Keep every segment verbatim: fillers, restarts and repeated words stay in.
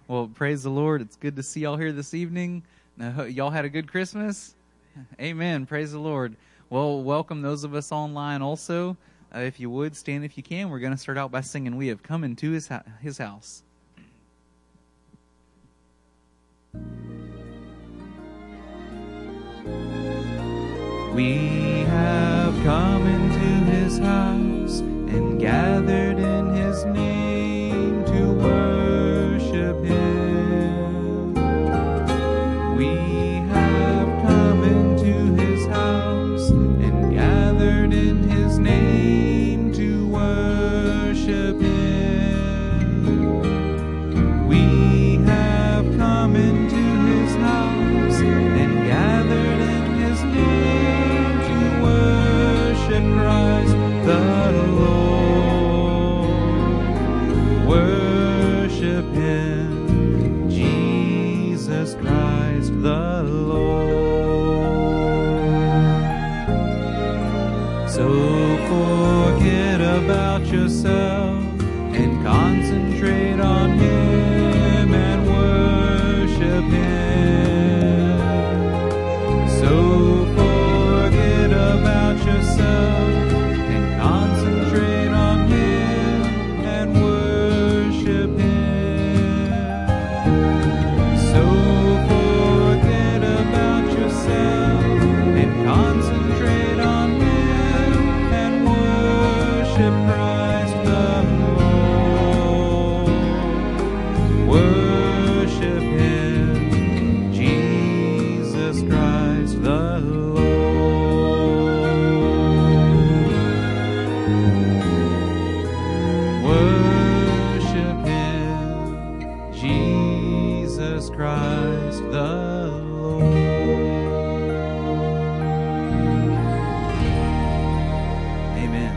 Well, praise the Lord. It's good to see y'all here this evening. Uh, y'all had a good Christmas? Amen. Praise the Lord. Well, welcome those of us online also. Uh, if you would, stand if you can. We're going to start out by singing, "We Have Come Into His, ho- his House." We have come into His house and gathered in His name to worship Him. We have come into His house and gathered in His name to worship Him. We have come into His house and gathered in His name to worship Christ the Lord. Worship Him, Jesus Christ the Lord. So forget about yourself and concentrate on Him and worship Him. So forget about yourself and concentrate on Him and worship Him. So forget about yourself and concentrate on Him and worship Christ the Lord. Worship Him, Jesus Christ the Lord. Worship Him, Jesus Christ the Lord. Amen.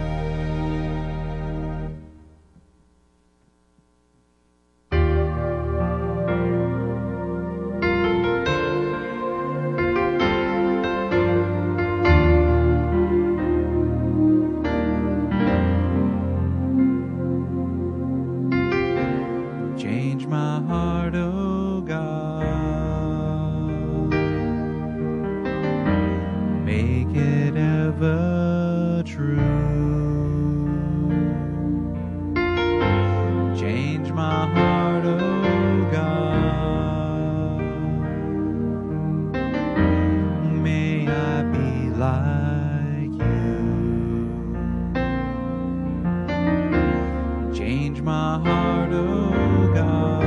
Change my heart, oh God. Make it ever true. Change my heart, oh God. May I be like you. Change my heart, oh God.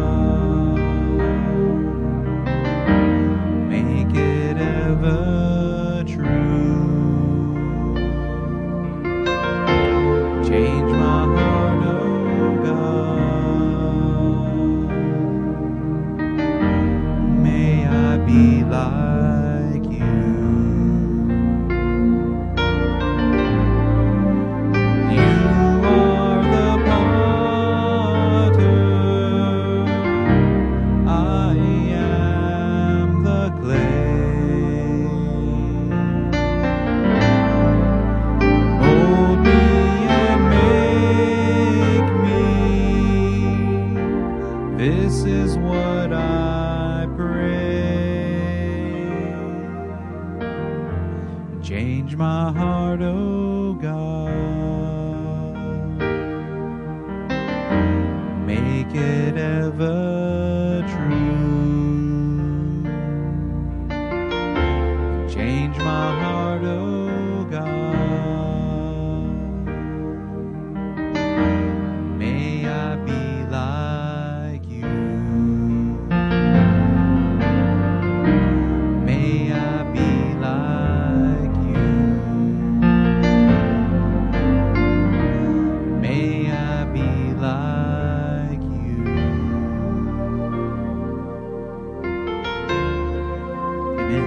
Make it ever true. Change my heart, oh God. May I be like you. You are the potter, I am the clay. Mold me and make me. This is what I pray. Change my heart, oh God. Make it ever true. Change my heart, oh God. May I be like you. May I be like you. May I be like you. Amen.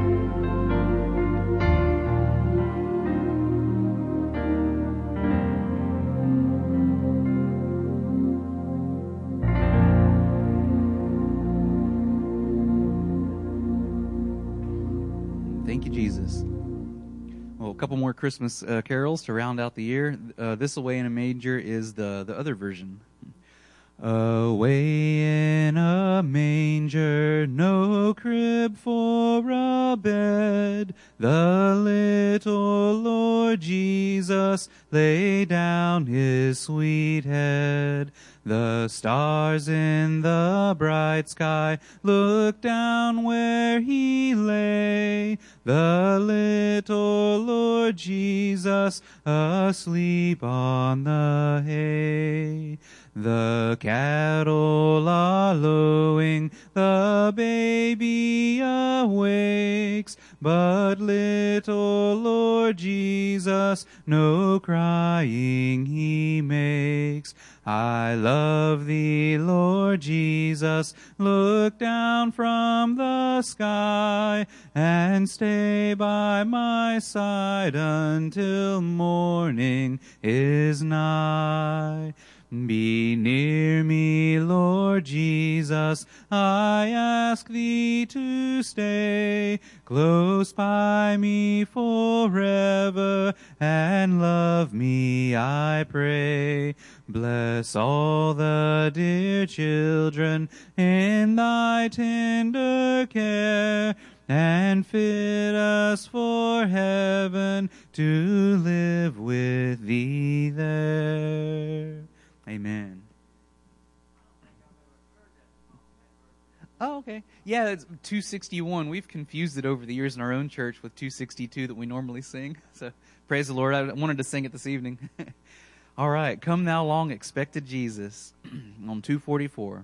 Thank you, Jesus. Well, a couple more Christmas uh, carols to round out the year. Uh, This Away in a Manger is the, the other version. Away in a manger, no crib for a bed, the little Lord Jesus lay down his sweet head. The stars in the bright sky looked down where he lay, the little Lord Jesus asleep on the hay. The cattle are lowing, the baby awakes, but little Lord Jesus no crying he makes. I love thee, Lord Jesus, look down from the sky, and stay by my side until morning is nigh. Be near me, Lord Jesus, I ask thee to stay close by me forever, and love me, I pray. Bless all the dear children in thy tender care, and fit us for heaven to live with thee there. Amen. Oh, okay. Yeah, it's two sixty-one. We've confused it over the years in our own church with two sixty-two that we normally sing. So praise the Lord. I wanted to sing it this evening. All right. Come thou long expected Jesus on two forty-four.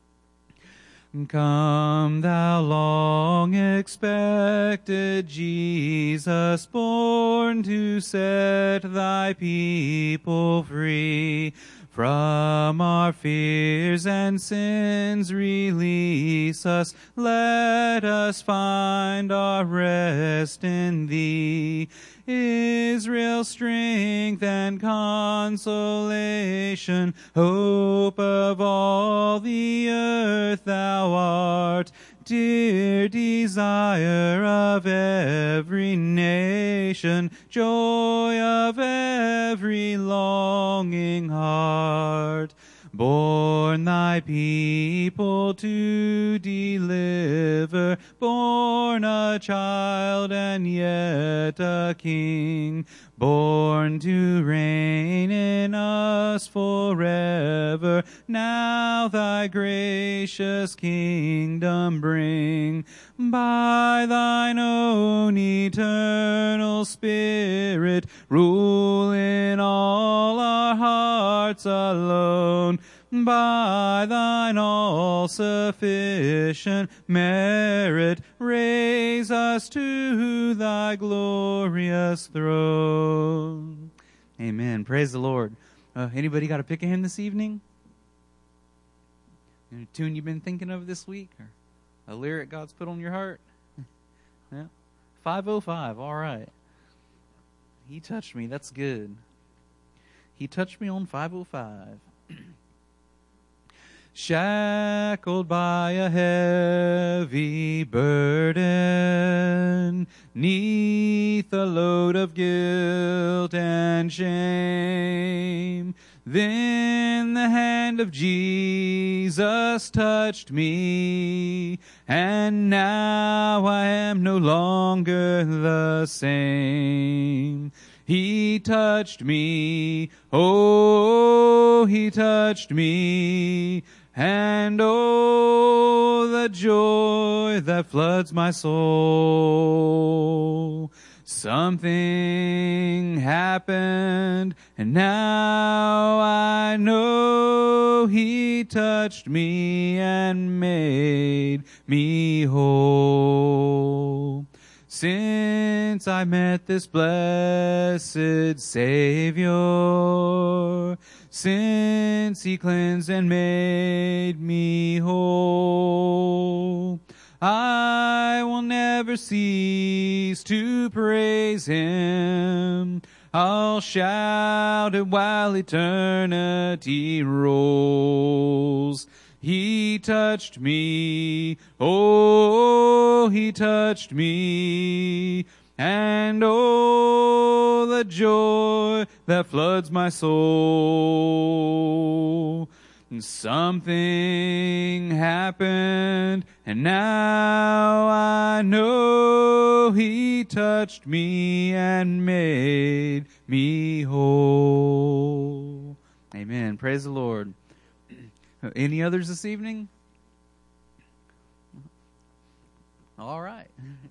Come thou long expected Jesus, born to set thy people free. From our fears and sins release us, let us find our rest in thee. Israel's strength and consolation, hope of all the earth thou art, dear desire of every nation, joy of every longing heart. Born thy people to deliver, born a child and yet a king, born to reign in us forever, now thy gracious kingdom bring. By thine own eternal Spirit, rule in all our hearts alone. By thine all-sufficient merit, raise us to thy glorious throne. Amen. Praise the Lord. Uh, anybody got to pick a hymn this evening? Any tune you've been thinking of this week? Or a lyric God's put on your heart? Yeah. five oh five. All right. He touched me. That's good. He touched me on five oh five. Shackled by a heavy burden, 'neath a load of guilt and shame, then the hand of Jesus touched me, and now I am no longer the same. He touched me, oh, he touched me, and oh, the joy that floods my soul. Something happened, and now I know he touched me and made me whole. Since I met this blessed Savior, since he cleansed and made me whole, I will never cease to praise him. I'll shout it while eternity rolls. He touched me, oh, he touched me, and oh, the joy that floods my soul. Something happened, and now I know He touched me and made me whole. Amen. Praise the Lord. Any others this evening? All right.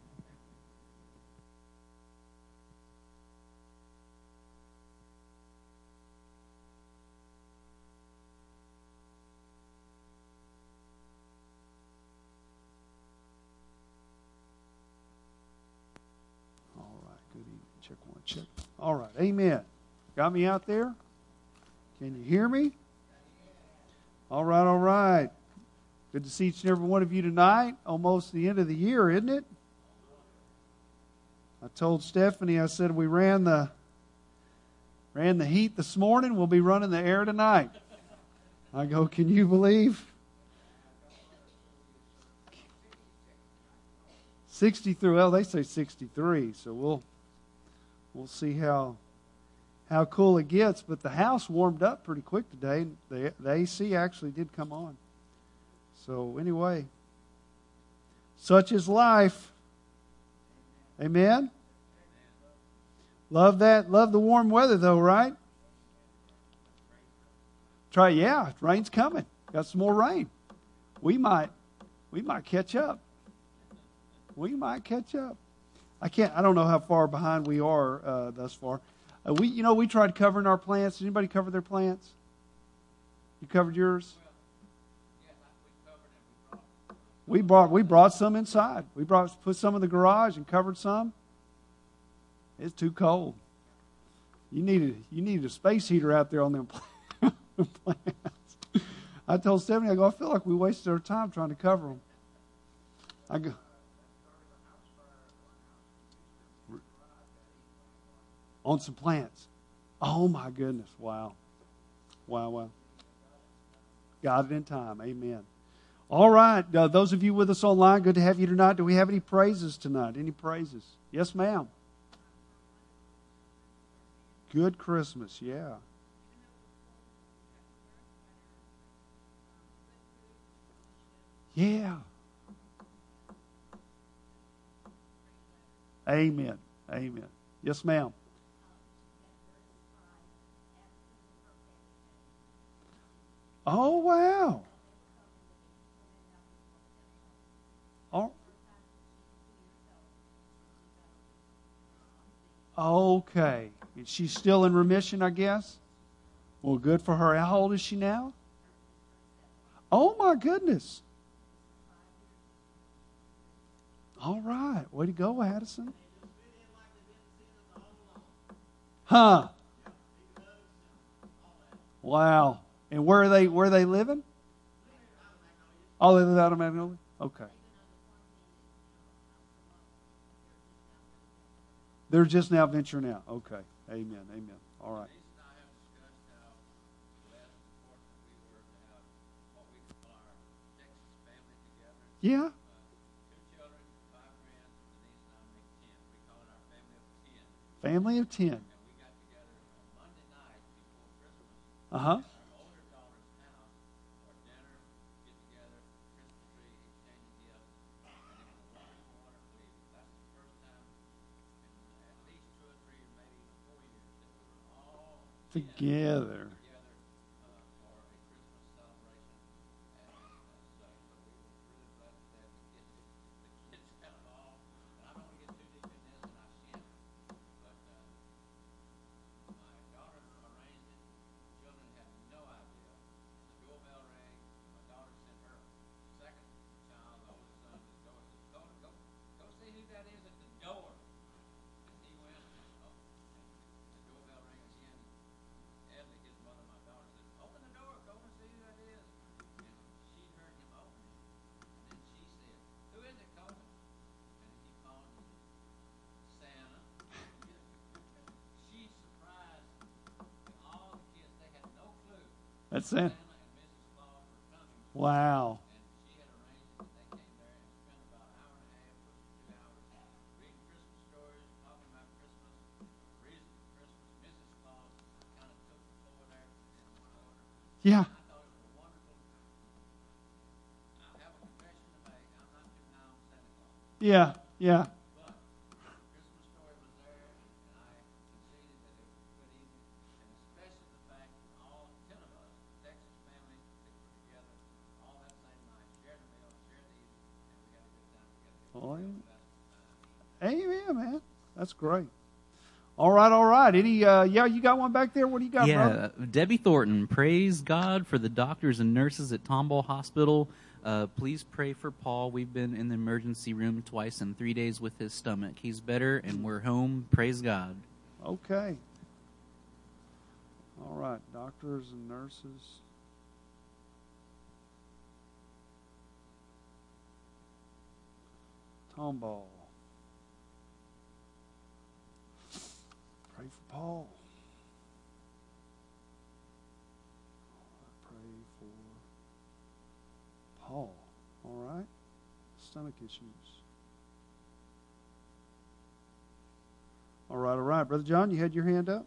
Check one, check. All right, amen. Got me out there? Can you hear me? All right, all right. Good to see each and every one of you tonight. Almost the end of the year, isn't it? I told Stephanie, I said we ran the ran the heat this morning. We'll be running the air tonight. I go, can you believe? sixty-three, well, they say sixty-three, so we'll we'll see how how cool it gets. But the house warmed up pretty quick today. The, the A C actually did come on. So anyway, such is life. Amen? Love that. Love the warm weather though, right? Try, yeah, rain's coming. Got some more rain. We might, we might catch up. We might catch up. I can't. I don't know how far behind we are uh, thus far. Uh, we, you know, we tried covering our plants. Did anybody cover their plants? You covered yours. We brought. We brought some inside. We brought put some in the garage and covered some. It's too cold. You needed. You needed a space heater out there on them plants. I told Stephanie, I go, I feel like we wasted our time trying to cover them. I go. On some plants. Oh my goodness. Wow. Wow, wow. Got it in time. Amen. All right. Uh, those of you with us online, good to have you tonight. Do we have any praises tonight? Any praises? Yes, ma'am. Good Christmas. Yeah. Yeah. Amen. Amen. Yes, ma'am. Oh, wow. Oh. Okay. And she's still in remission, I guess? Well, good for her. How old is she now? Oh, my goodness. All right. Way to go, Addison. Huh. Wow. And where are they where are they living? Oh, they live out of Magnolia? Okay. They're just now venturing out. Okay. Amen. Amen. All right. Yeah. Family of ten. Uh-huh. Together. That's it. Wow. Yeah. Yeah, yeah. Well, amen, man. That's great. All right, all right. Any, uh, yeah, you got one back there? What do you got, yeah, brother? Debbie Thornton, praise God for the doctors and nurses at Tomball Hospital. Uh, please pray for Paul. We've been in the emergency room twice in three days with his stomach. He's better, and we're home. Praise God. Okay. All right, doctors and nurses. Tomball. Pray for Paul. Pray for Paul. All right. Stomach issues. All right, all right. Brother John, you had your hand up?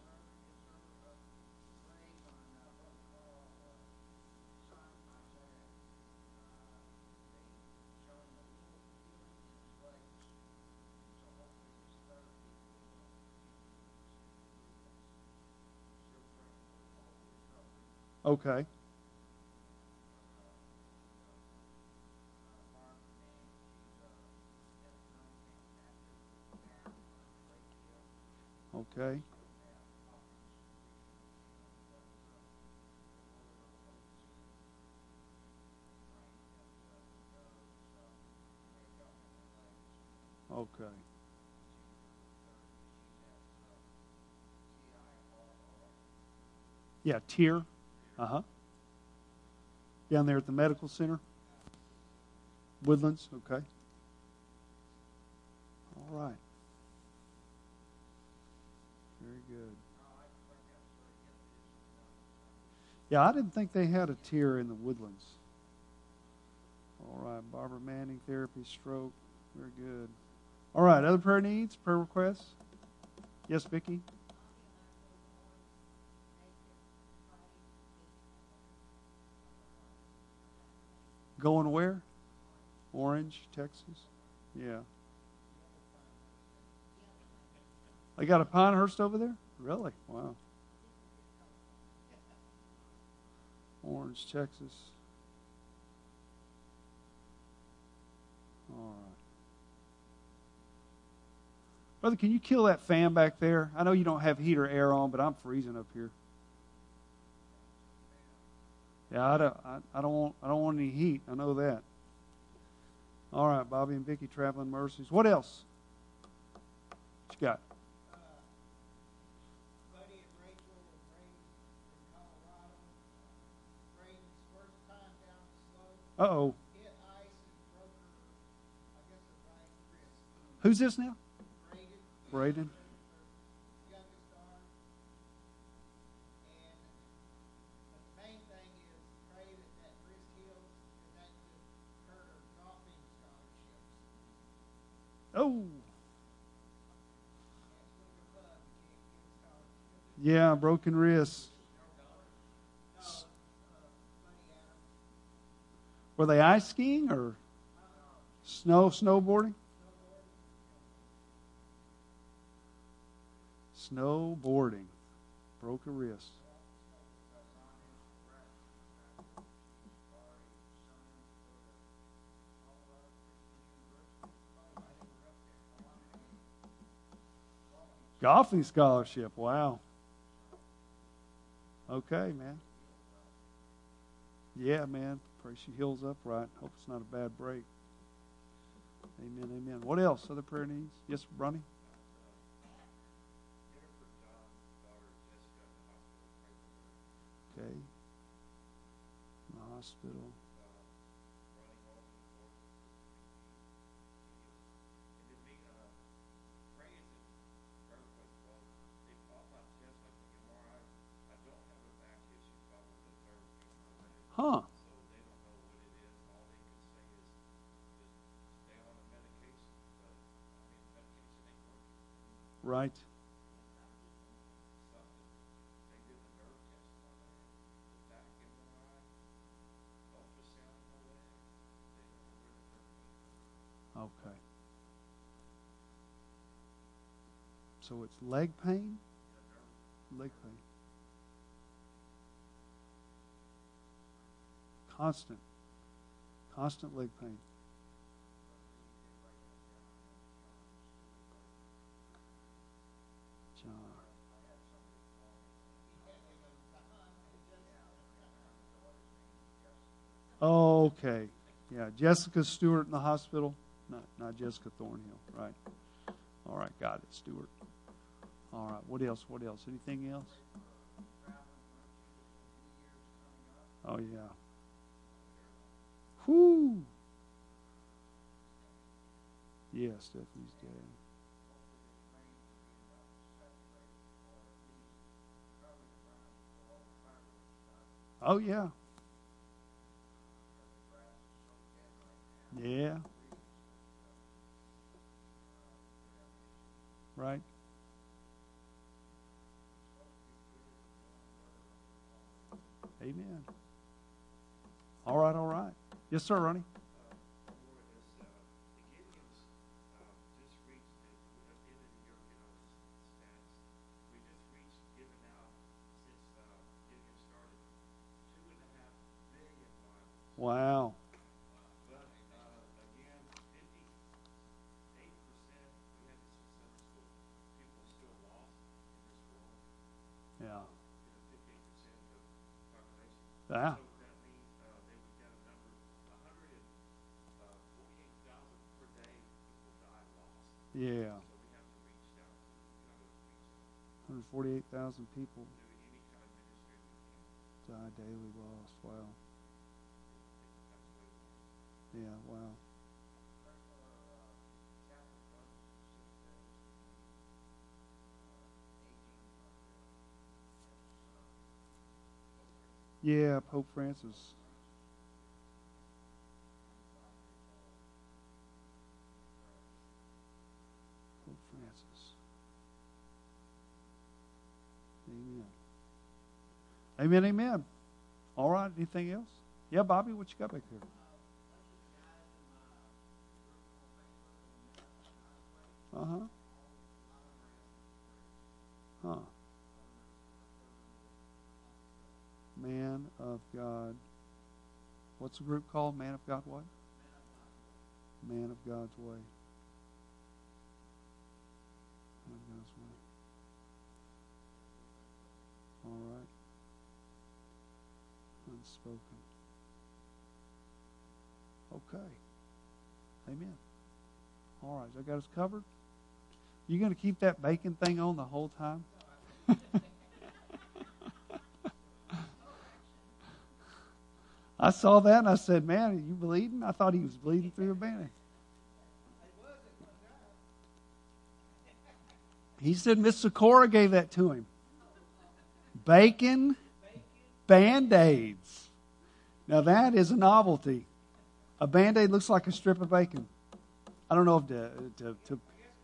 Okay. Okay. Okay. Yeah, Tier. Uh-huh. Down there at the medical center? Woodlands? Okay. All right. Very good. Yeah, I didn't think they had a tier in the Woodlands. All right. Barbara Manning, therapy, stroke. Very good. All right. Other prayer needs, prayer requests? Yes, Vicki? Going where? Orange, Texas? Yeah. They got a Pinehurst over there? Really? Wow. Orange, Texas. All right. Brother, can you kill that fan back there? I know you don't have heat or air on, but I'm freezing up here. Yeah, I don't, I, I don't want, I don't want any heat. I know that. All right, Bobby and Vicki, traveling mercies. What else? What you got? Uh-oh. Who's this now? Braden. Oh. Yeah, broken wrist. Were they ice skiing or snow snowboarding? Snowboarding. Broke a wrist. Golfing scholarship. Wow. Okay, man. Yeah, man. Pray she heals up right. Hope it's not a bad break. Amen, amen. What else? Other prayer needs? Yes, Ronnie? Okay. In the hospital. Huh. Right. Okay. So it's leg pain? Leg pain. Constant. Constant leg pain. John. Okay. Yeah, Jessica Stewart in the hospital. Not, not Jessica Thornhill, right? All right, got it, Stewart. All right, what else? What else? Anything else? Oh, yeah. Whoo! Yeah, Stephanie's dead. Oh, yeah. Yeah. Right. Amen. All right, all right. Yes, sir, Ronnie. Wow. Yeah. Yeah. Yeah. one hundred forty-eight thousand people die daily lost. Wow. Yeah, wow. Yeah, Pope Francis. Pope Francis. Amen. Amen, amen. All right, anything else? Yeah, Bobby, what you got back there? Uh-huh. Huh. Man of God. What's the group called? Man of God what? Man of God's way. Man of God's way. All right. Unspoken. Okay. Amen. All right. That got us covered? You going to keep that bacon thing on the whole time? I saw that and I said, man, are you bleeding? I thought he was bleeding through a bandage. He said Miss Sikora gave that to him. Bacon Band-Aids. Now that is a novelty. A Band-Aid looks like a strip of bacon. I don't know if to... to, to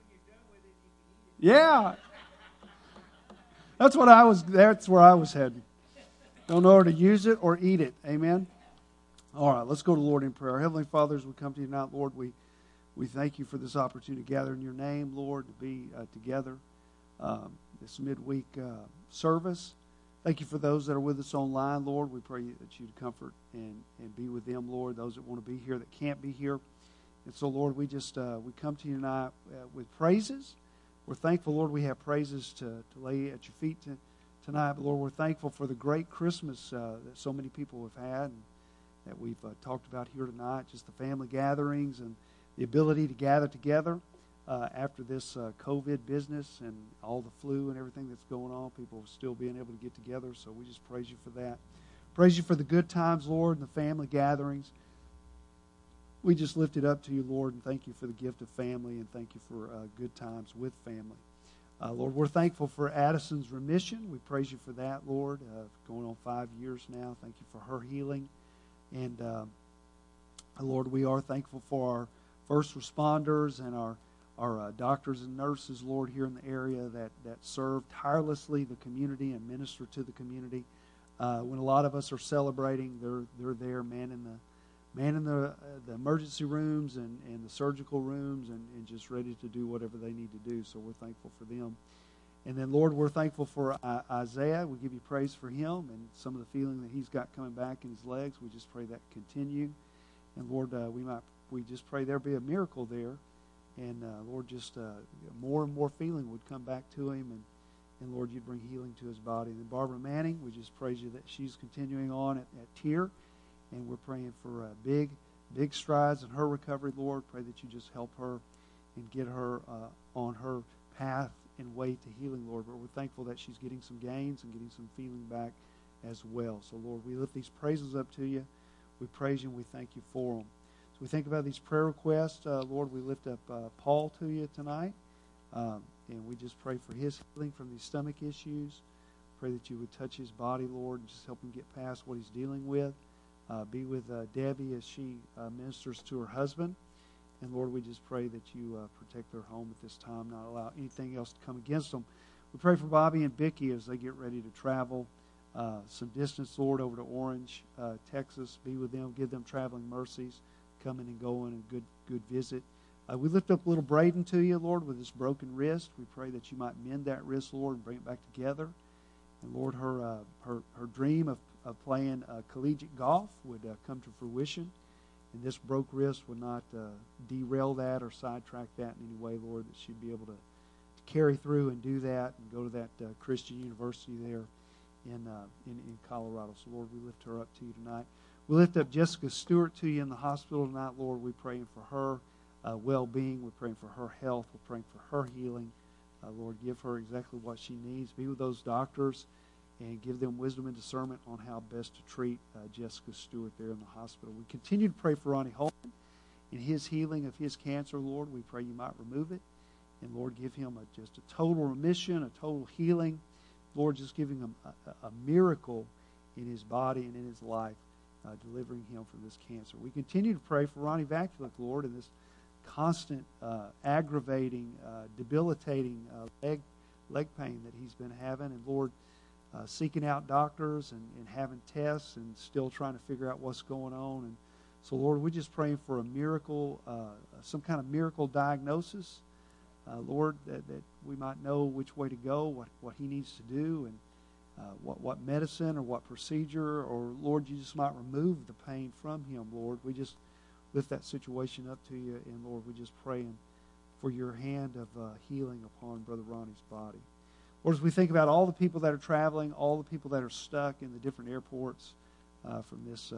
yeah. That's what I was, that's where I was heading. Don't know how to use it or eat it. Amen. All right, let's go to the Lord in prayer. Heavenly Father, as we come to you tonight, Lord, we, we thank you for this opportunity to gather in your name, Lord, to be uh, together um, this midweek uh, service. Thank you for those that are with us online, Lord. We pray that you'd comfort and, and be with them, Lord, those that want to be here that can't be here. And so, Lord, we just uh, we come to you tonight uh, with praises. We're thankful, Lord, we have praises to, to lay at your feet to, tonight. But, Lord, we're thankful for the great Christmas uh, that so many people have had and that we've uh, talked about here tonight, just the family gatherings and the ability to gather together uh, after this uh, COVID business and all the flu and everything that's going on. People still being able to get together, so we just praise you for that. Praise you for the good times, Lord, and the family gatherings. We just lift it up to you, Lord, and thank you for the gift of family, and thank you for uh, good times with family. Uh, Lord, we're thankful for Addison's remission. We praise you for that, Lord. Uh, going on five years now. Thank you for her healing. And, uh, Lord, we are thankful for our first responders and our, our uh, doctors and nurses, Lord, here in the area that, that serve tirelessly the community and minister to the community. Uh, when a lot of us are celebrating, they're, they're there manning the manning the, uh, the emergency rooms and, and the surgical rooms and, and just ready to do whatever they need to do. So we're thankful for them. And then, Lord, we're thankful for uh, Isaiah. We give you praise for him and some of the feeling that he's got coming back in his legs. We just pray that continue. And, Lord, uh, we might we just pray there be a miracle there. And, uh, Lord, just uh, more and more feeling would come back to him. And, and, Lord, you'd bring healing to his body. And then Barbara Manning, we just praise you that she's continuing on at, at Tier. And we're praying for uh, big, big strides in her recovery, Lord. Pray that you just help her and get her uh, on her path and way to healing, Lord. But we're thankful that she's getting some gains and getting some feeling back as well. So, Lord, we lift these praises up to you. We praise you and we thank you for them. So we think about these prayer requests. Uh, Lord, we lift up uh, Paul to you tonight. Um, and we just pray for his healing from these stomach issues. Pray that you would touch his body, Lord, and just help him get past what he's dealing with. Uh, be with uh, Debbie as she uh, ministers to her husband. And, Lord, we just pray that you uh, protect their home at this time, not allow anything else to come against them. We pray for Bobby and Vicki as they get ready to travel uh, some distance, Lord, over to Orange, uh, Texas. Be with them. Give them traveling mercies, coming and going, and good good visit. Uh, we lift up little Braden to you, Lord, with his broken wrist. We pray that you might mend that wrist, Lord, and bring it back together. And, Lord, her uh, her, her dream of, of playing uh, collegiate golf would uh, come to fruition. And this broke wrist would not uh, derail that or sidetrack that in any way, Lord, that she'd be able to, to carry through and do that and go to that uh, Christian university there in, uh, in in Colorado. So, Lord, we lift her up to you tonight. We lift up Jessica Stewart to you in the hospital tonight, Lord. We're praying for her uh, well-being. We're praying for her health. We're praying for her healing. Uh, Lord, give her exactly what she needs. Be with those doctors and give them wisdom and discernment on how best to treat uh, Jessica Stewart there in the hospital. We continue to pray for Ronnie Holman in his healing of his cancer, Lord. We pray you might remove it. And, Lord, give him a, just a total remission, a total healing. Lord, just giving him a, a miracle in his body and in his life, uh, delivering him from this cancer. We continue to pray for Ronnie Vakulik, Lord, in this constant, uh, aggravating, uh, debilitating uh, leg, leg pain that he's been having. And, Lord, Uh, seeking out doctors and, and having tests and still trying to figure out what's going on. And so, Lord, we're just praying for a miracle, uh, some kind of miracle diagnosis, uh, Lord, that, that we might know which way to go, what, what he needs to do, and uh, what, what medicine or what procedure, or, Lord, you just might remove the pain from him, Lord. We just lift that situation up to you, and, Lord, we're just praying for your hand of uh, healing upon Brother Ronnie's body. Lord, as we think about all the people that are traveling, all the people that are stuck in the different airports uh, from this uh,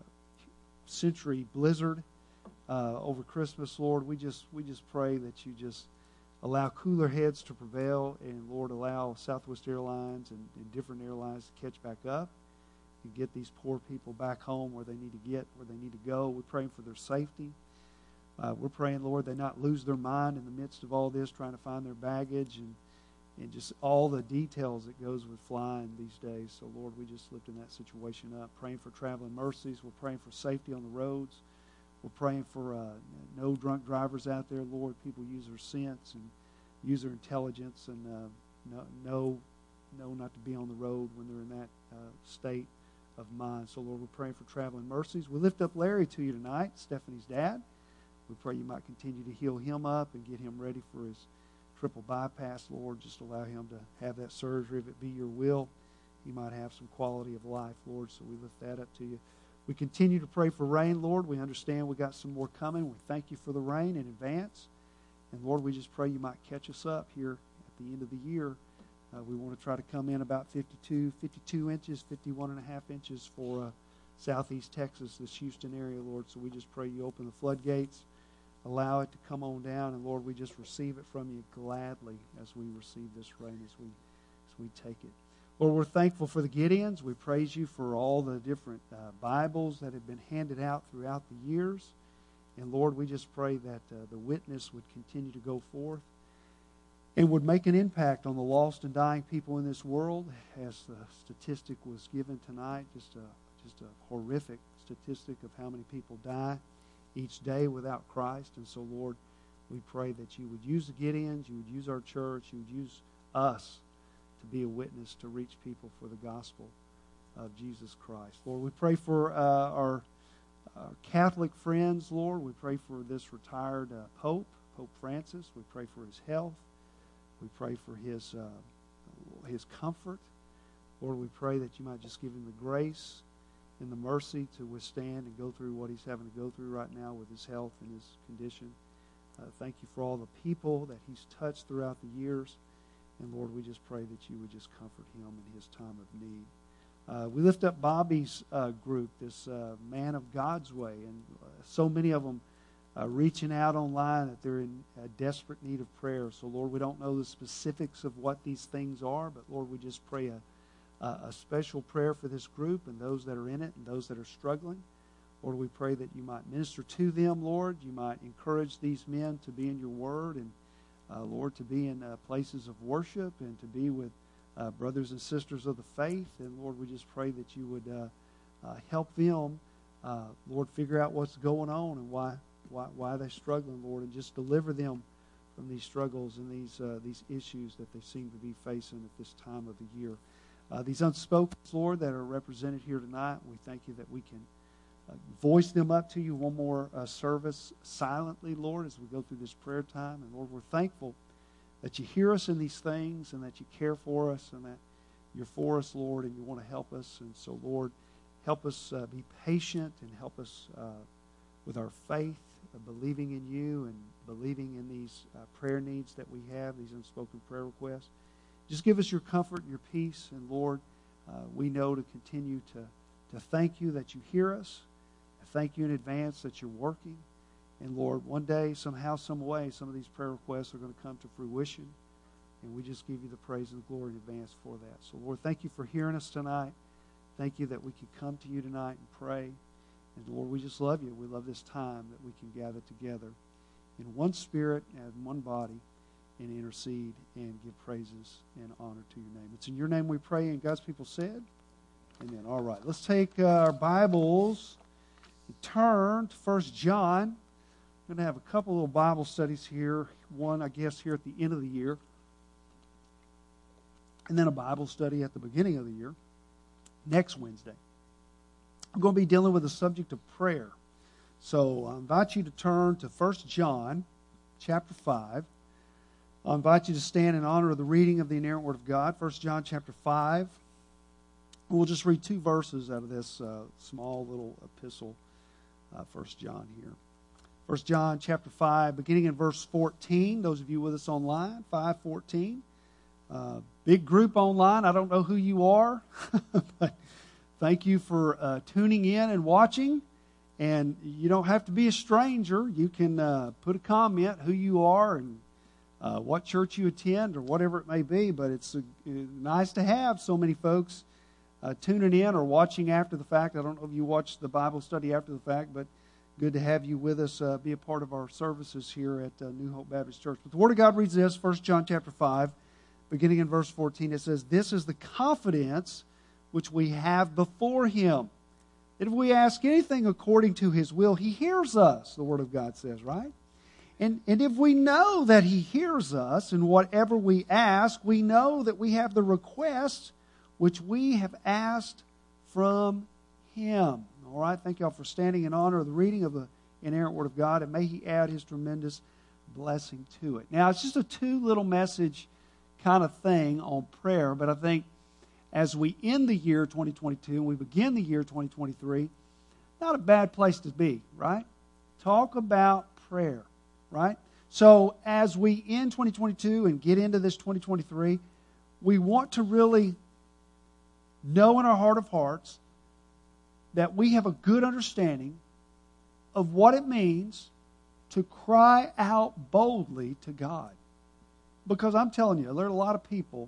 century blizzard uh, over Christmas, Lord, we just we just pray that you just allow cooler heads to prevail, and, Lord, allow Southwest Airlines and, and different airlines to catch back up and get these poor people back home where they need to get, where they need to go. We're praying for their safety. Uh, we're praying, Lord, they not lose their mind in the midst of all this, trying to find their baggage and and just all the details that goes with flying these days. So, Lord, we just lifting that situation up, praying for traveling mercies. We're praying for safety on the roads. We're praying for uh, no drunk drivers out there, Lord. People use their sense and use their intelligence and uh, know, know, know not to be on the road when they're in that uh, state of mind. So, Lord, we're praying for traveling mercies. We lift up Larry to you tonight, Stephanie's dad. We pray you might continue to heal him up and get him ready for his triple bypass, Lord. Just allow him to have that surgery. If it be your will, he might have some quality of life, Lord. So we lift that up to you. We continue to pray for rain, Lord. We understand we got some more coming. We thank you for the rain in advance. And, Lord, we just pray you might catch us up here at the end of the year. Uh, we want to try to come in about fifty-two, fifty-two inches, fifty-one and a half inches for uh, southeast Texas, this Houston area, Lord. So we just pray you open the floodgates. Allow it to come on down, and, Lord, we just receive it from you gladly as we receive this rain, as we as we take it. Lord, we're thankful for the Gideons. We praise you for all the different uh, Bibles that have been handed out throughout the years. And, Lord, we just pray that uh, the witness would continue to go forth and would make an impact on the lost and dying people in this world. As the statistic was given tonight, just a, just a horrific statistic of how many people die each day without Christ. And so, Lord, we pray that you would use the Gideons, you would use our church, you would use us to be a witness to reach people for the gospel of Jesus Christ. Lord, we pray for uh, our our Catholic friends, Lord. We pray for this retired uh, Pope, Pope Francis. We pray for his health. We pray for his, uh, his comfort. Lord, we pray that you might just give him the grace and the mercy to withstand and go through what he's having to go through right now with his health and his condition. Uh, thank you for all the people that he's touched throughout the years. And Lord, we just pray that you would just comfort him in his time of need. Uh, we lift up Bobby's uh, group, this uh, Man of God's Way, and uh, so many of them uh, reaching out online that they're in uh, desperate need of prayer. So Lord, we don't know the specifics of what these things are, but Lord, we just pray a Uh, a special prayer for this group and those that are in it and those that are struggling. Lord, we pray that you might minister to them, Lord. You might encourage these men to be in your word and, uh, Lord, to be in uh, places of worship and to be with uh, brothers and sisters of the faith. And, Lord, we just pray that you would uh, uh, help them, uh, Lord, figure out what's going on and why, why, why they're struggling, Lord, and just deliver them from these struggles and these, uh, these issues that they seem to be facing at this time of the year. Uh, these unspoken, Lord, that are represented here tonight, we thank you that we can uh, voice them up to you one more uh, service silently, Lord, as we go through this prayer time. And, Lord, we're thankful that you hear us in these things and that you care for us and that you're for us, Lord, and you want to help us. And so, Lord, help us uh, be patient and help us uh, with our faith, uh, believing in you and believing in these uh, prayer needs that we have, these unspoken prayer requests. Just give us your comfort and your peace. And, Lord, uh, we know to continue to, to thank you that you hear us. Thank you in advance that you're working. And, Lord, one day, somehow, some way, some of these prayer requests are going to come to fruition. And we just give you the praise and the glory in advance for that. So, Lord, thank you for hearing us tonight. Thank you that we could come to you tonight and pray. And, Lord, we just love you. We love this time that we can gather together in one spirit and one body and intercede and give praises and honor to your name. It's in your name we pray, and God's people said, amen. All right, let's take uh, our Bibles and turn to First John. We're going to have a couple little Bible studies here. One, I guess, here at the end of the year. And then a Bible study at the beginning of the year, next Wednesday. I'm going to be dealing with the subject of prayer. So I invite you to turn to First John chapter five. I invite you to stand in honor of the reading of the inerrant Word of God, First John chapter five. We'll just read two verses out of this uh, small little epistle, uh, First John here. First John chapter five, beginning in verse fourteen. Those of you with us online, five fourteen. Uh, big group online. I don't know who you are, but thank you for uh, tuning in and watching. And you don't have to be a stranger. You can uh, put a comment who you are and Uh, what church you attend or whatever it may be, but it's uh, nice to have so many folks uh, tuning in or watching after the fact. I don't know if you watched the Bible study after the fact, but good to have you with us, uh, be a part of our services here at uh, New Hope Baptist Church. But the Word of God reads this, First John chapter five, beginning in verse fourteen. It says, "This is the confidence which we have before Him, that if we ask anything according to His will, He hears us," the Word of God says, right? And, and if we know that He hears us in whatever we ask, we know that we have the request which we have asked from Him. All right, thank you all for standing in honor of the reading of the inerrant Word of God, and may He add His tremendous blessing to it. Now, it's just a two little message kind of thing on prayer, but I think as we end the year twenty twenty-two and we begin the year twenty twenty-three, not a bad place to be, right? Talk about prayer. Right? So as we end twenty twenty-two and get into this twenty twenty-three, we want to really know in our heart of hearts that we have a good understanding of what it means to cry out boldly to God. Because I'm telling you, there are a lot of people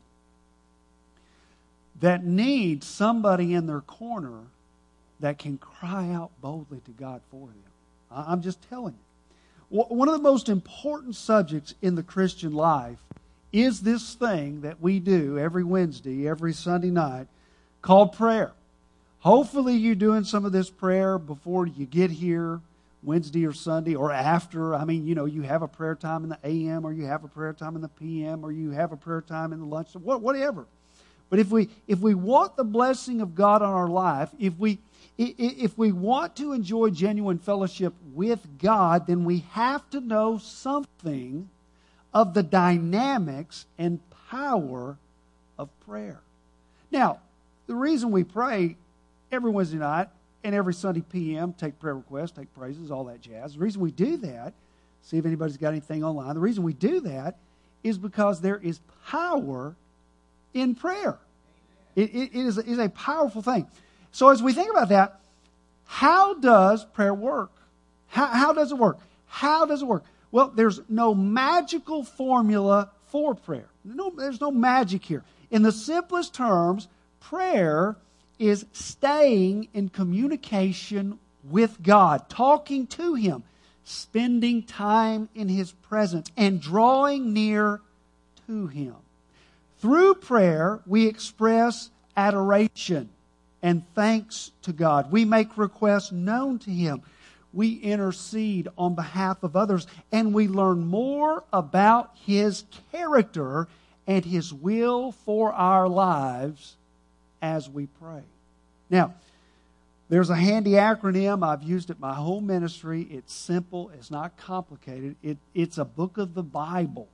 that need somebody in their corner that can cry out boldly to God for them. I'm just telling you. One of the most important subjects in the Christian life is this thing that we do every Wednesday, every Sunday night, called prayer. Hopefully you're doing some of this prayer before you get here, Wednesday or Sunday, or after. I mean, you know, you have a prayer time in the A M, or you have a prayer time in the P M, or you have a prayer time in the lunch, whatever. But if we if we want the blessing of God on our life, if we if we want to enjoy genuine fellowship with God, then we have to know something of the dynamics and power of prayer. Now, the reason we pray every Wednesday night and every Sunday P M, take prayer requests, take praises, all that jazz. The reason we do that, see if anybody's got anything online, the reason we do that is because there is power in prayer. It, it, it is, it is a powerful thing. So as we think about that, how does prayer work? How, how does it work? How does it work? Well, there's no magical formula for prayer. No, there's no magic here. In the simplest terms, prayer is staying in communication with God, talking to Him, spending time in His presence, and drawing near to Him. Through prayer, we express adoration and thanks to God. We make requests known to Him. We intercede on behalf of others, and we learn more about His character and His will for our lives as we pray. Now, there's a handy acronym. I've used it my whole ministry. It's simple. It's not complicated. It, it's a book of the Bible.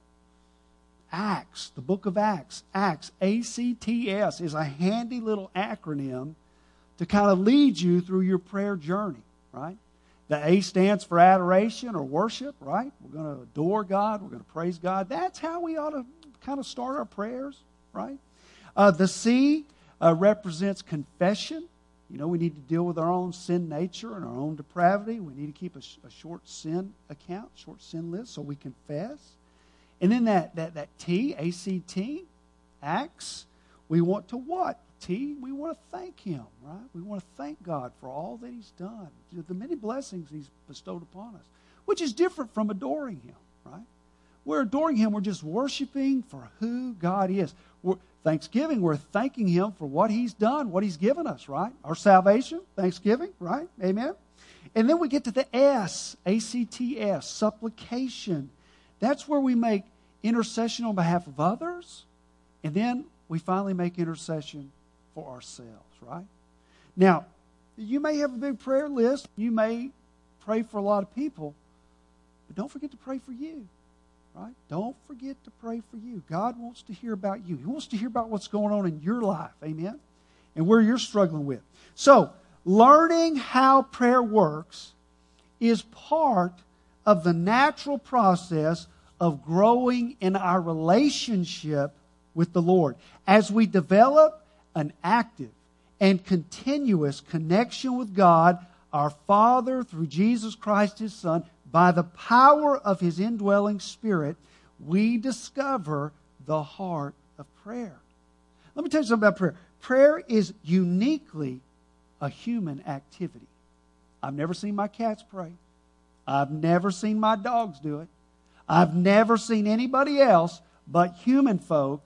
Acts, the book of Acts. Acts, A C T S, is a handy little acronym to kind of lead you through your prayer journey, right? The A stands for adoration or worship, right? We're going to adore God. We're going to praise God. That's how we ought to kind of start our prayers, right? Uh, the C uh, represents confession. You know, we need to deal with our own sin nature and our own depravity. We need to keep a, a short sin account, short sin list, so we confess. And then that, that, that T, A C T, acts, we want to what? T, we want to thank Him, right? We want to thank God for all that He's done, the many blessings He's bestowed upon us, which is different from adoring Him, right? We're adoring Him, we're just worshiping for who God is. We're, Thanksgiving, we're thanking Him for what He's done, what He's given us, right? Our salvation, Thanksgiving, right? Amen? And then we get to the S, A C T S, supplication. That's where we make intercession on behalf of others, and then we finally make intercession for ourselves, right? Now, you may have a big prayer list. You may pray for a lot of people, but don't forget to pray for you, right? Don't forget to pray for you. God wants to hear about you. He wants to hear about what's going on in your life, amen? And where you're struggling with. So, learning how prayer works is part of the natural process of growing in our relationship with the Lord. As we develop an active and continuous connection with God, our Father, through Jesus Christ, His Son, by the power of His indwelling Spirit, we discover the heart of prayer. Let me tell you something about prayer. Prayer is uniquely a human activity. I've never seen my cats pray. I've never seen my dogs do it. I've never seen anybody else but human folk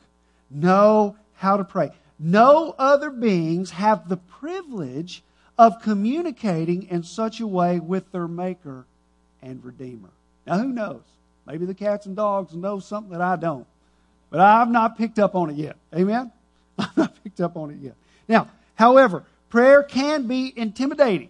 know how to pray. No other beings have the privilege of communicating in such a way with their Maker and Redeemer. Now, who knows? Maybe the cats and dogs know something that I don't. But I've not picked up on it yet. Amen? I've not picked up on it yet. Now, however, prayer can be intimidating.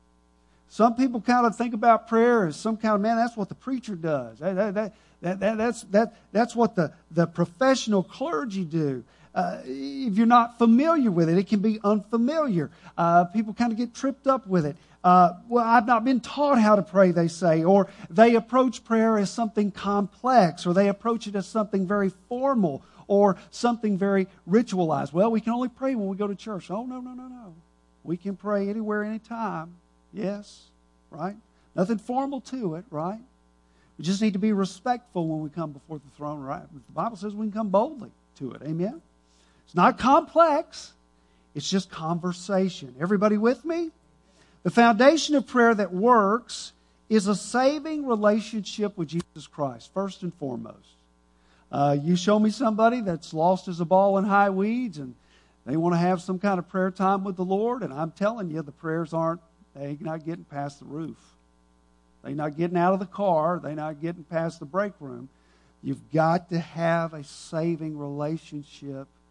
Some people kind of think about prayer as some kind of, man, that's what the preacher does. That, that, that, that, that, that's, that, that's what the, the professional clergy do. Uh, if you're not familiar with it, it can be unfamiliar. Uh, people kind of get tripped up with it. Uh, well, I've not been taught how to pray, they say. Or they approach prayer as something complex. Or they approach it as something very formal. Or something very ritualized. Well, we can only pray when we go to church. Oh, no, no, no, no. We can pray anywhere, anytime. Yes, right? Nothing formal to it, right? We just need to be respectful when we come before the throne, right? The Bible says we can come boldly to it. Amen? It's not complex. It's just conversation. Everybody with me? The foundation of prayer that works is a saving relationship with Jesus Christ, first and foremost. Uh, you show me somebody that's lost as a ball in high weeds and they want to have some kind of prayer time with the Lord, and I'm telling you, the prayers aren't, they're not getting past the roof. They're not getting out of the car. They're not getting past the break room. You've got to have a saving relationship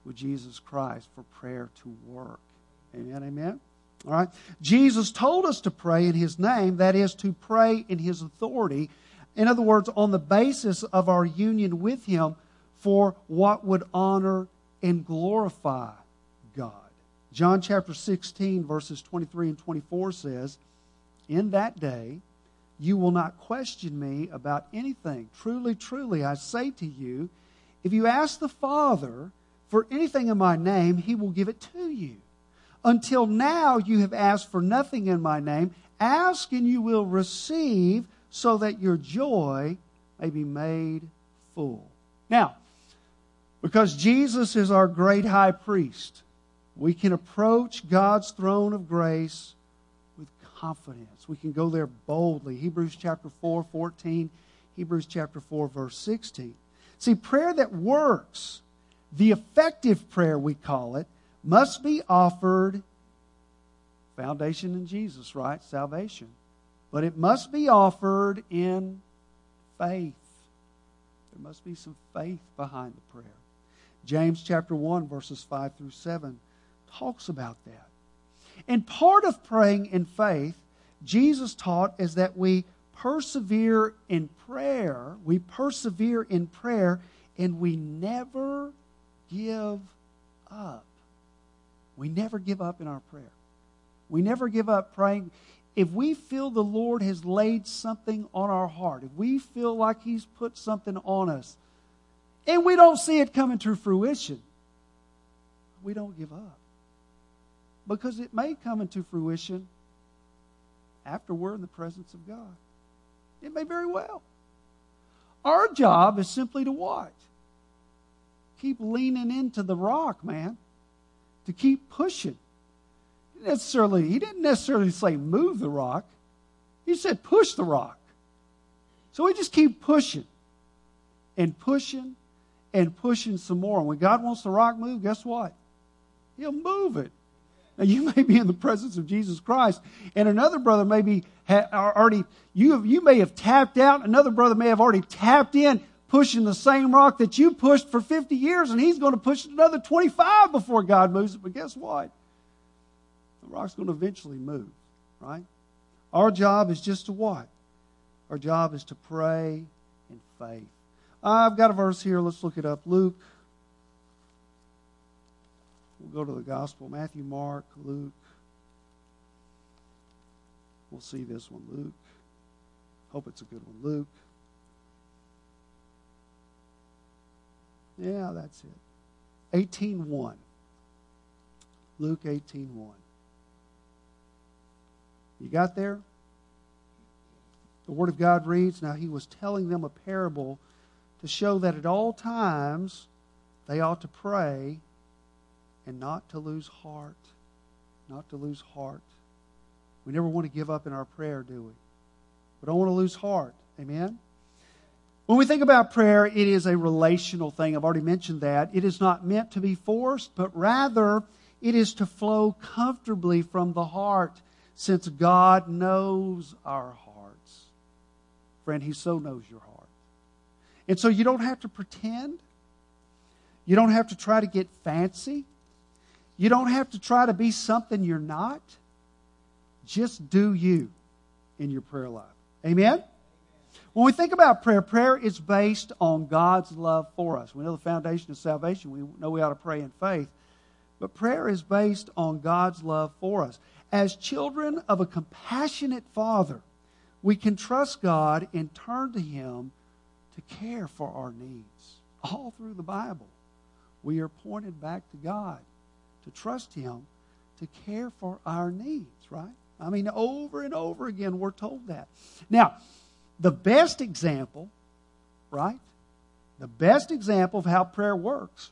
with Jesus Christ for prayer to work. Amen, amen. All right. Jesus told us to pray in His name, that is, to pray in His authority. In other words, on the basis of our union with Him for what would honor and glorify God. John chapter sixteen, verses twenty-three and twenty-four says, "In that day you will not question me about anything. Truly, truly, I say to you, if you ask the Father for anything in my name, He will give it to you. Until now you have asked for nothing in my name. Ask and you will receive, so that your joy may be made full." Now, because Jesus is our great high priest, we can approach God's throne of grace with confidence. We can go there boldly. Hebrews chapter four, fourteen, Hebrews chapter four, verse sixteen. See, prayer that works, the effective prayer we call it, must be offered, foundation in Jesus, right? Salvation. But it must be offered in faith. There must be some faith behind the prayer. James chapter one, verses five through seven talks about that. And part of praying in faith, Jesus taught, is that we persevere in prayer. We persevere in prayer and we never give up. We never give up in our prayer. We never give up praying. If we feel the Lord has laid something on our heart, if we feel like He's put something on us, and we don't see it coming to fruition, we don't give up. Because it may come into fruition after we're in the presence of God. It may very well. Our job is simply to what? Keep leaning into the rock, man. To keep pushing. Necessarily, he didn't necessarily say move the rock. He said push the rock. So we just keep pushing and pushing and pushing some more. And when God wants the rock moved, guess what? He'll move it. Now, you may be in the presence of Jesus Christ, and another brother may be ha- already, you, have, you may have tapped out, another brother may have already tapped in, pushing the same rock that you pushed for fifty years, and he's going to push it another twenty-five before God moves it. But guess what? The rock's going to eventually move, right? Our job is just to what? Our job is to pray in faith. I've got a verse here. Let's look it up. Luke. We'll go to the gospel. Matthew, Mark, Luke. We'll see this one. Luke. Hope it's a good one. Luke. Yeah, that's it. eighteen one. Luke eighteen one. You got there? The Word of God reads, "Now He was telling them a parable to show that at all times they ought to pray and not to lose heart." Not to lose heart. We never want to give up in our prayer, do we? We don't want to lose heart. Amen? When we think about prayer, it is a relational thing. I've already mentioned that. It is not meant to be forced, but rather it is to flow comfortably from the heart, since God knows our hearts. Friend, He so knows your heart. And so you don't have to pretend. You don't have to try to get fancy. You don't have to try to be something you're not. Just do you in your prayer life. Amen? When we think about prayer, prayer is based on God's love for us. We know the foundation of salvation. We know we ought to pray in faith. But prayer is based on God's love for us. As children of a compassionate Father, we can trust God and turn to Him to care for our needs. All through the Bible, we are pointed back to God to trust Him to care for our needs, right? I mean, over and over again, we're told that. Now, the best example, right? The best example of how prayer works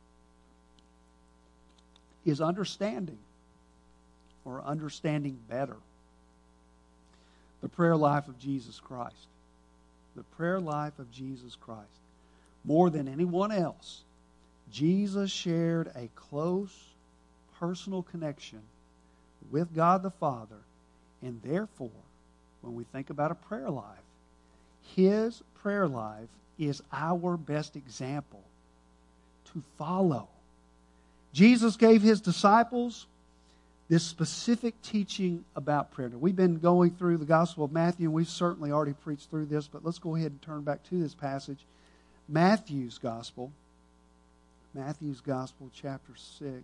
is understanding, or understanding better, the prayer life of Jesus Christ. The prayer life of Jesus Christ. More than anyone else, Jesus shared a close personal connection with God the Father, and therefore, when we think about a prayer life, His prayer life is our best example to follow. Jesus gave His disciples this specific teaching about prayer. Now, we've been going through the Gospel of Matthew, and we've certainly already preached through this, but let's go ahead and turn back to this passage. Matthew's Gospel. Matthew's Gospel, chapter six.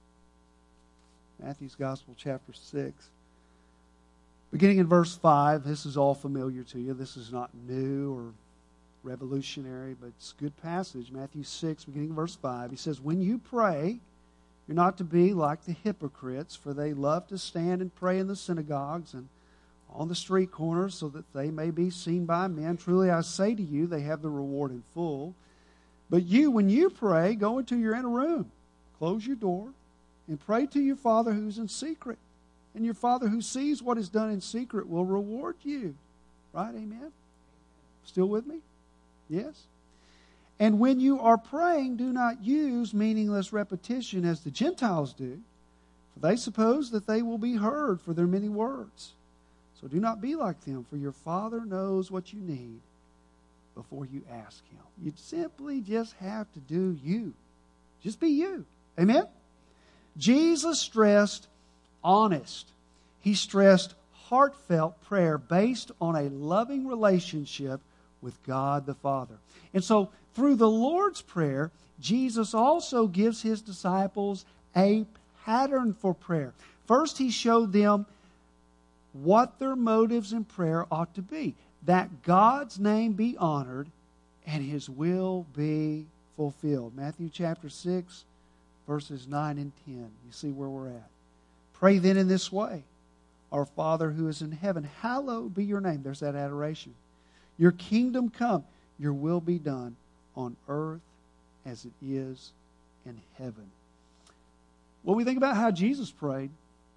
Matthew's Gospel, chapter six. Beginning in verse five, this is all familiar to you. This is not new or revolutionary, but it's a good passage. Matthew six, beginning in verse five. He says, "When you pray, you're not to be like the hypocrites, for they love to stand and pray in the synagogues and on the street corners so that they may be seen by men. Truly I say to you, they have the reward in full. But you, when you pray, go into your inner room, close your door, and pray to your Father who's in secret. And your Father who sees what is done in secret will reward you." Right? Amen? Still with me? Yes? "And when you are praying, do not use meaningless repetition as the Gentiles do, for they suppose that they will be heard for their many words. So do not be like them, for your Father knows what you need before you ask Him." You simply just have to do you. Just be you. Amen? Jesus stressed honest. He stressed heartfelt prayer based on a loving relationship with God the Father. And so, through the Lord's Prayer, Jesus also gives His disciples a pattern for prayer. First, He showed them what their motives in prayer ought to be. That God's name be honored and His will be fulfilled. Matthew chapter six, verses nine and ten. You see where we're at. "Pray then in this way. Our Father who is in heaven, hallowed be your name." There's that adoration. "Your kingdom come, your will be done on earth as it is in heaven." When we think about how Jesus prayed,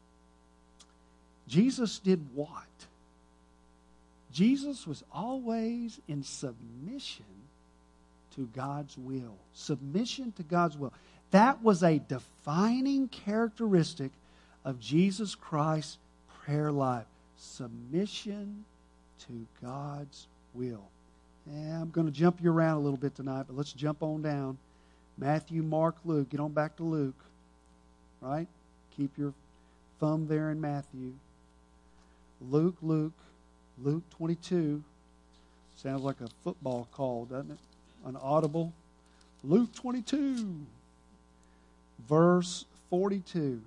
Jesus did what? Jesus was always in submission to God's will. Submission to God's will. That was a defining characteristic of Jesus Christ's prayer life. Submission to God's will. Yeah, I'm going to jump you around a little bit tonight, but let's jump on down. Matthew, Mark, Luke. Get on back to Luke. Right? Keep your thumb there in Matthew. Luke, Luke. Luke twenty-two. Sounds like a football call, doesn't it? An audible. Luke twenty-two. Verse forty-two.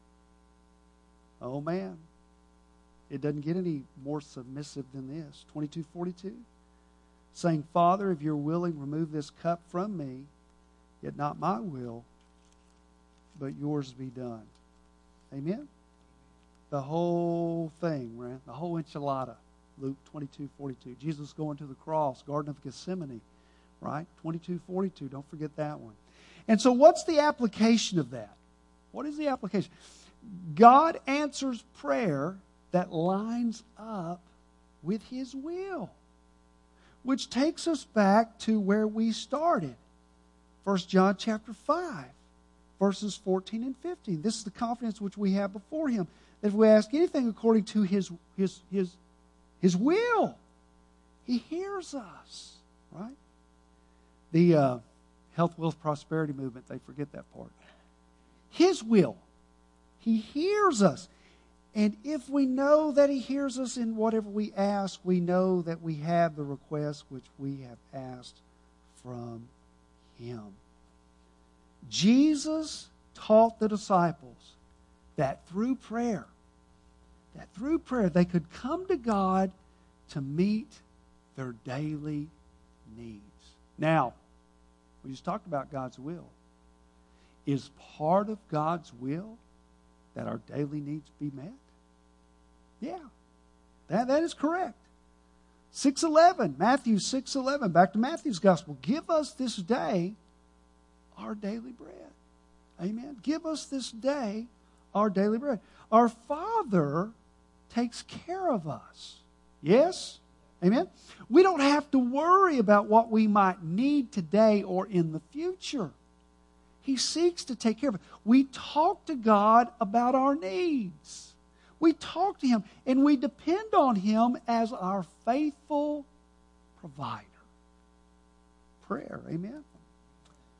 Oh man. It doesn't get any more submissive than this. twenty-two forty-two. "Saying, Father, if you're willing, remove this cup from me. Yet not my will, but yours be done." Amen? The whole thing, right? The whole enchilada. Luke twenty-two forty-two. Jesus going to the cross, Garden of Gethsemane, right? twenty-two forty-two. Don't forget that one. And so what's the application of that? What is the application? God answers prayer that lines up with His will. Which takes us back to where we started. First John chapter five, verses fourteen and fifteen. This is the confidence which we have before Him. That if we ask anything according to His, His, His, His will, He hears us. Right? The uh, Health, Wealth, Prosperity movement, they forget that part. His will. He hears us. And if we know that He hears us in whatever we ask, we know that we have the request which we have asked from Him. Jesus taught the disciples that through prayer, that through prayer they could come to God to meet their daily needs. Now, we just talked about God's will. Is part of God's will that our daily needs be met? Yeah, that, that is correct. six eleven, Matthew six eleven, back to Matthew's Gospel. "Give us this day our daily bread." Amen. Give us this day our daily bread. Our Father takes care of us. Yes? Amen? We don't have to worry about what we might need today or in the future. He seeks to take care of it. We talk to God about our needs. We talk to Him and we depend on Him as our faithful provider. Prayer, amen?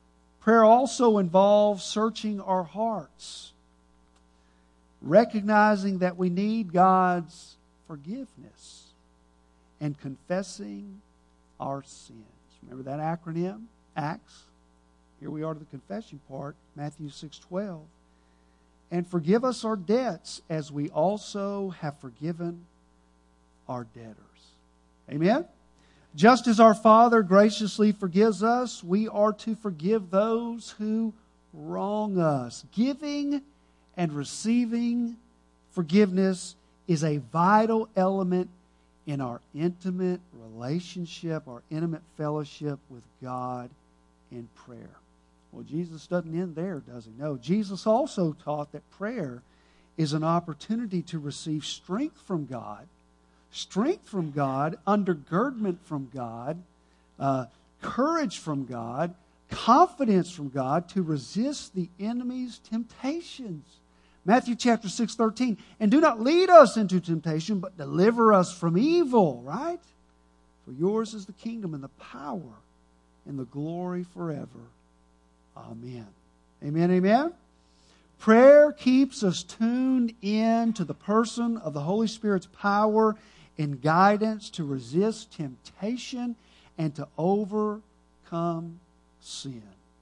Prayer also involves searching our hearts, recognizing that we need God's forgiveness, and confessing our sins. Remember that acronym, ACTS? Here we are to the confession part, Matthew six twelve. And forgive us our debts as we also have forgiven our debtors. Amen? Just as our Father graciously forgives us, we are to forgive those who wrong us. Giving and receiving forgiveness is a vital element in our intimate relationship, our intimate fellowship with God in prayer. Well, Jesus doesn't end there, does he? No. Jesus also taught that prayer is an opportunity to receive strength from God, strength from God, undergirdment from God, uh, courage from God, confidence from God to resist the enemy's temptations. Matthew chapter six thirteen, and do not lead us into temptation, but deliver us from evil, right? For yours is the kingdom and the power and the glory forever. Amen. Amen, amen. Prayer keeps us tuned in to the person of the Holy Spirit's power and guidance to resist temptation and to overcome sin.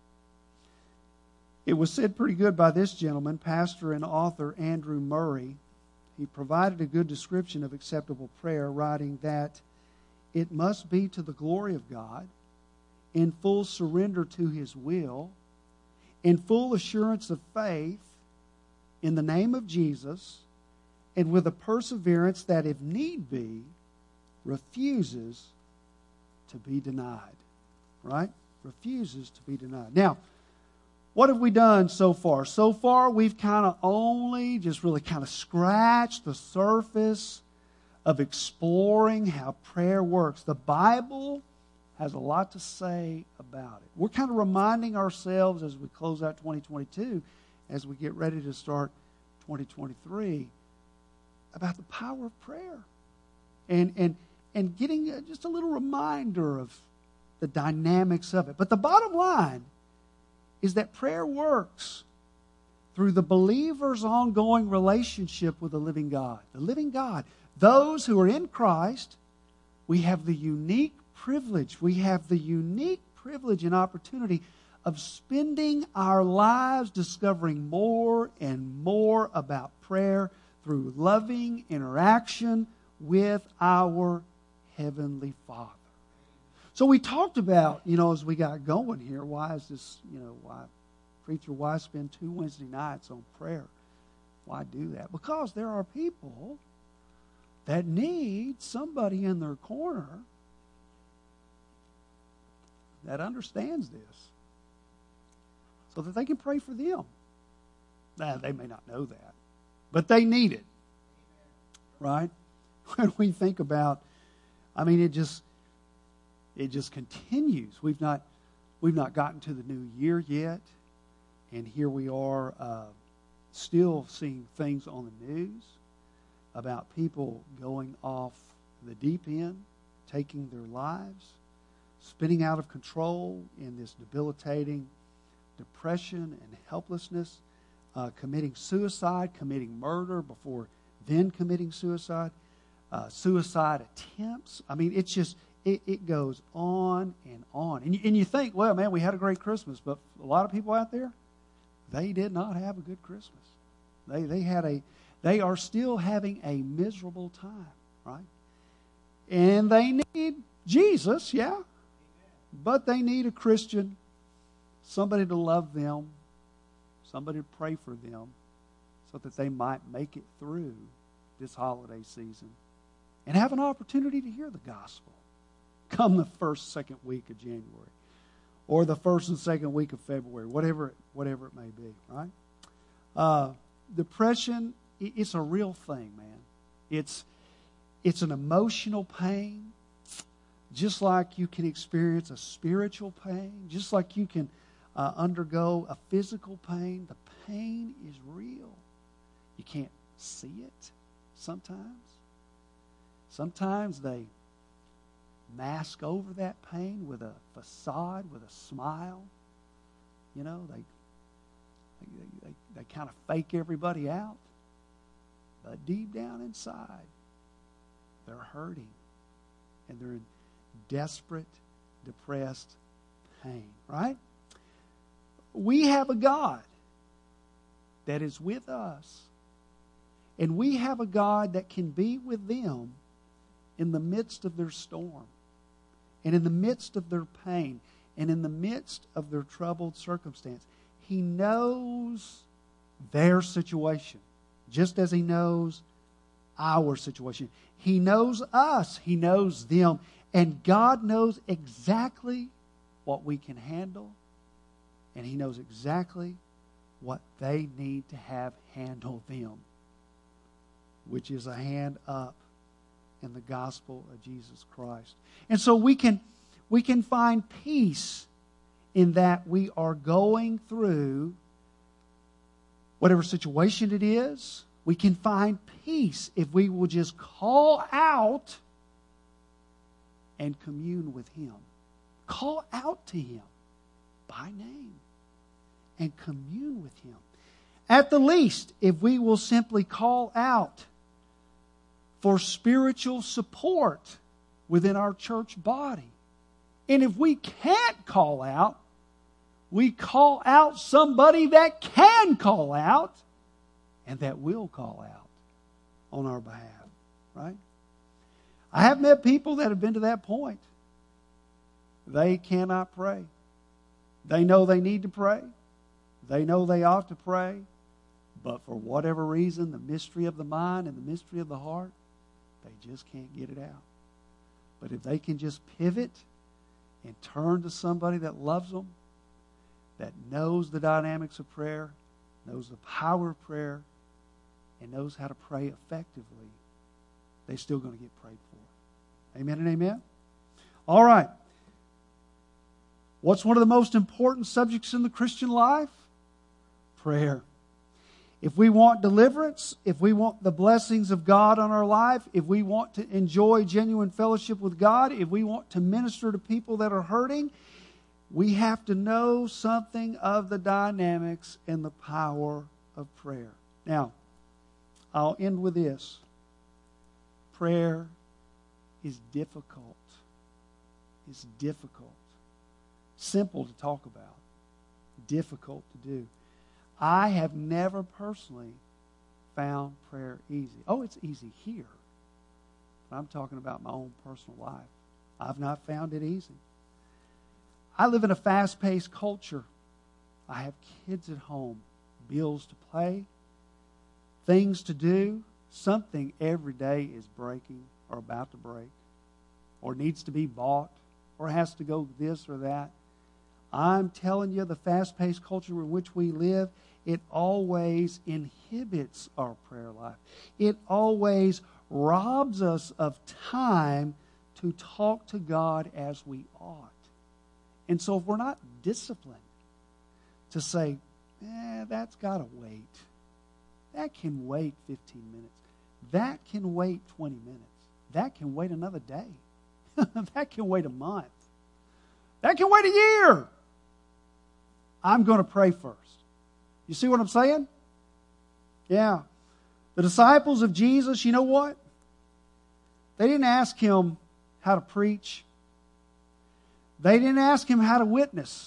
It was said pretty good by this gentleman, pastor and author Andrew Murray. He provided a good description of acceptable prayer, writing that it must be to the glory of God, in full surrender to His will, in full assurance of faith, in the name of Jesus, and with a perseverance that, if need be, refuses to be denied. Right? Refuses to be denied. Now, what have we done so far? So far, we've kind of only just really kind of scratched the surface of exploring how prayer works. The Bible has a lot to say about it. We're kind of reminding ourselves as we close out twenty twenty-two, as we get ready to start twenty twenty-three, about the power of prayer. And, and, and getting just a little reminder of the dynamics of it. But the bottom line is that prayer works through the believer's ongoing relationship with the living God. The living God. Those who are in Christ, we have the unique privilege, we have the unique privilege and opportunity of spending our lives discovering more and more about prayer through loving interaction with our Heavenly Father. So we talked about, you know, as we got going here, why is this, you know, why, preacher, why spend two Wednesday nights on prayer? Why do that? Because there are people that need somebody in their corner that understands this so that they can pray for them. Now, they may not know that, but they need it. Right? When we think about, I mean, it just it just continues. We've not we've not gotten to the new year yet, and here we are uh, still seeing things on the news about people going off the deep end, taking their lives, spinning out of control in this debilitating depression and helplessness, uh, committing suicide, committing murder before then committing suicide, uh, suicide attempts. I mean, it's just, it, it goes on and on. And you, and you think, well, man, we had a great Christmas, but a lot of people out there, they did not have a good Christmas. They they had a, they are still having a miserable time, right? And they need Jesus, yeah, but they need a Christian, somebody to love them, somebody to pray for them, so that they might make it through this holiday season and have an opportunity to hear the gospel come the first, second week of January or the first and second week of February, whatever it, whatever it may be, right? Uh, depression, it's a real thing, man. It's, it's an emotional pain, just like you can experience a spiritual pain, just like you can uh, undergo a physical pain. The pain is real. You can't see it sometimes. Sometimes they mask over that pain with a facade, with a smile. You know, they they, they, they kind of fake everybody out. But deep down inside, they're hurting. And they're in desperate, depressed pain, right? We have a God that is with us. And we have a God that can be with them in the midst of their storm, and in the midst of their pain, and in the midst of their troubled circumstance. He knows their situation, just as He knows our situation. He knows us. He knows them. And God knows exactly what we can handle, and He knows exactly what they need to have handle them, which is a hand up in the gospel of Jesus Christ. And so we can we can find peace in that we are going through whatever situation it is. We can find peace if we will just call out and commune with Him. Call out to Him by name and commune with Him. At the least, if we will simply call out for spiritual support within our church body. And if we can't call out, we call out somebody that can call out and that will call out on our behalf, right? I have met people that have been to that point. They cannot pray. They know they need to pray. They know they ought to pray. But for whatever reason, the mystery of the mind and the mystery of the heart, they just can't get it out. But if they can just pivot and turn to somebody that loves them, that knows the dynamics of prayer, knows the power of prayer, and knows how to pray effectively, they're still going to get prayed for. Amen and amen? All right. What's one of the most important subjects in the Christian life? Prayer. If we want deliverance, if we want the blessings of God on our life, if we want to enjoy genuine fellowship with God, if we want to minister to people that are hurting, we have to know something of the dynamics and the power of prayer. Now, I'll end with this. Prayer is difficult. It's difficult. Simple to talk about. Difficult to do. I have never personally found prayer easy. Oh, it's easy here. But I'm talking about my own personal life. I've not found it easy. I live in a fast-paced culture. I have kids at home, bills to pay, things to do. Something every day is breaking or about to break or needs to be bought or has to go this or that. I'm telling you, the fast-paced culture in which we live, it always inhibits our prayer life. It always robs us of time to talk to God as we ought. And so if we're not disciplined to say, eh, that's got to wait. That can wait fifteen minutes. That can wait twenty minutes. That can wait another day. That can wait a month. That can wait a year. I'm going to pray first. You see what I'm saying? Yeah. The disciples of Jesus, you know what? They didn't ask Him how to preach. They didn't ask Him how to witness.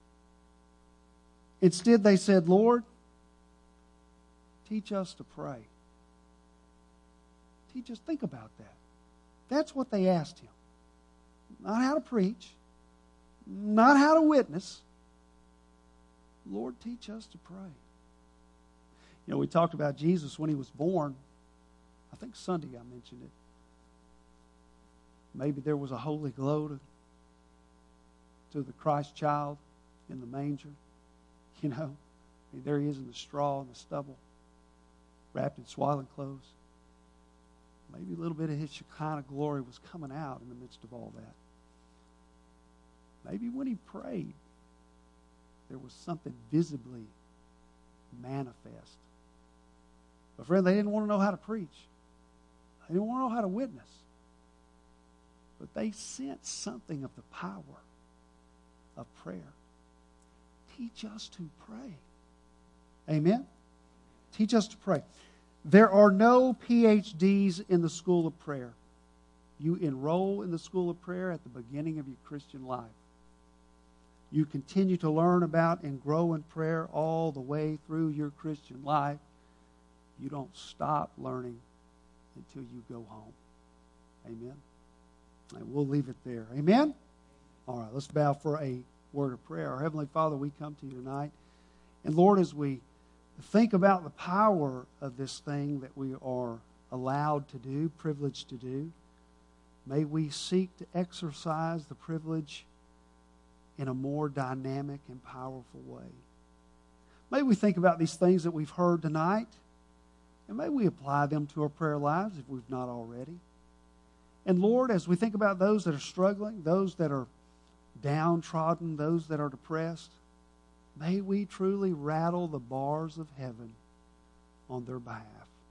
Instead, they said, Lord, teach us to pray. Teach us, think about that. That's what they asked Him. Not how to preach. Not how to witness. Lord, teach us to pray. You know, we talked about Jesus when He was born. I think Sunday I mentioned it. Maybe there was a holy glow to, to the Christ child in the manger. You know, I mean, there He is in the straw and the stubble, wrapped in swaddling clothes. Maybe a little bit of His Shekinah glory was coming out in the midst of all that. Maybe when He prayed, there was something visibly manifest. But friend, they didn't want to know how to preach. They didn't want to know how to witness. But they sensed something of the power of prayer. teach us to pray. Amen? Teach us to pray. There are no P H Ds in the school of prayer. You enroll in the school of prayer at the beginning of your Christian life. You continue to learn about and grow in prayer all the way through your Christian life. You don't stop learning until you go home. Amen? And we'll leave it there. Amen? All right, let's bow for a word of prayer. Our Heavenly Father, we come to you tonight. And Lord, as we think about the power of this thing that we are allowed to do, privileged to do, may we seek to exercise the privilege in a more dynamic and powerful way. May we think about these things that we've heard tonight, and may we apply them to our prayer lives if we've not already. And Lord, as we think about those that are struggling, those that are downtrodden, those that are depressed, may we truly rattle the bars of heaven on their behalf.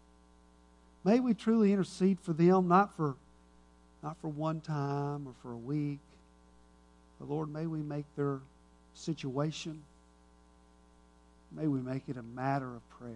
May we truly intercede for them, not for, not for one time or for a week, but Lord, may we make their situation, may we make it a matter of prayer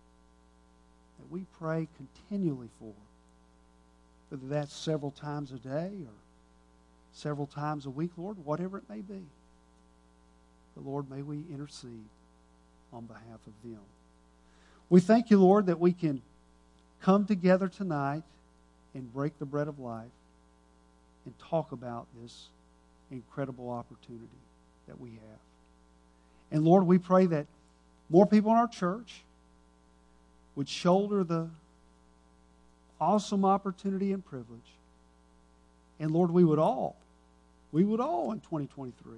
that we pray continually for, whether that's several times a day or several times a week, Lord, whatever it may be. But Lord, may we intercede on behalf of them. We thank you, Lord, that we can come together tonight and break the bread of life and talk about this incredible opportunity that we have. And Lord, we pray that more people in our church would shoulder the awesome opportunity and privilege. And Lord, we would all, we would all in twenty twenty-three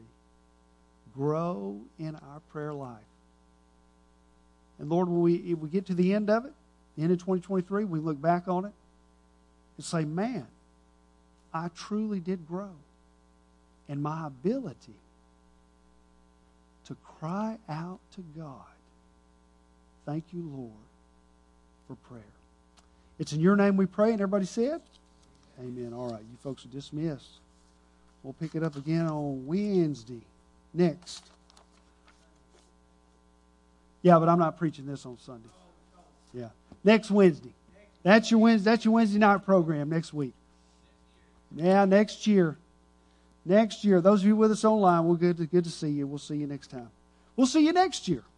grow in our prayer life. And Lord, when we, if we get to the end of it, the end of twenty twenty-three, we look back on it and say, man, I truly did grow. And my ability to cry out to God, thank you, Lord, for prayer. It's in your name we pray, and everybody said, amen. All right, you folks are dismissed. We'll pick it up again on Wednesday. Next. Yeah, but I'm not preaching this on Sunday. Yeah. Next Wednesday. That's your Wednesday, that's your Wednesday night program next week. Yeah, next year. Next year. Those of you with us online, we're good to, good to see you. We'll see you next time. We'll see you next year.